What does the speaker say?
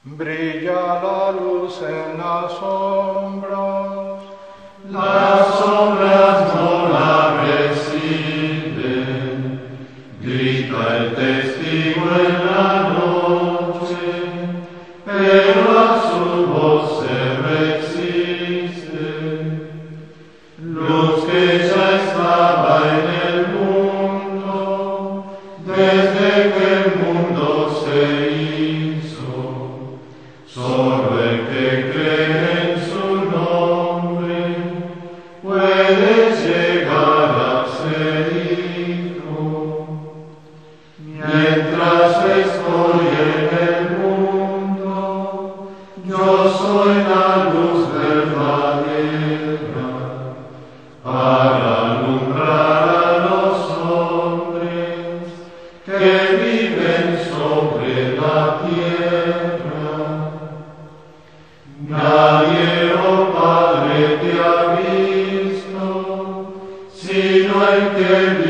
Brilla la luz en las sombras, las sombras no la resisten, grita el testigo en la noche, pero a su voz se resiste. Luz que ya estaba en el mundo, desde que el mundo se hizo, solo el que cree en su nombre puede llegar a ser hijo. Mientras estoy en el mundo, yo soy la luz verdadera para alumbrar a los hombres que viven sobre la tierra. Nadie, oh Padre, te ha visto, sino el que